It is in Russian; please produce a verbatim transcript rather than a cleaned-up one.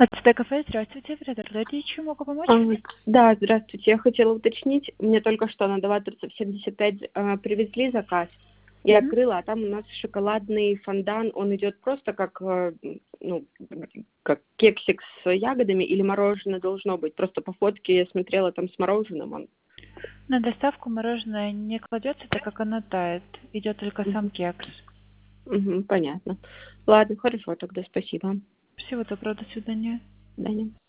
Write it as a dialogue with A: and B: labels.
A: Ацтек кафе, здравствуйте, оператор Леди, чем могу помочь?
B: А, Да, здравствуйте. Я хотела уточнить. Мне только что на Новаторцев семьдесят пять а, привезли заказ. Я
A: Мгм.
B: открыла, а там у нас шоколадный фондан. Он идет просто как, э, ну, как кексик с ягодами или мороженое должно быть. Просто по фотке я смотрела там с мороженым он.
A: На доставку мороженое не кладется, так как оно тает. Идет только сам
B: Мгм.
A: кекс.
B: Мгм, понятно. Ладно, хорошо, тогда спасибо.
A: Всего доброго, до свидания.
B: До свидания.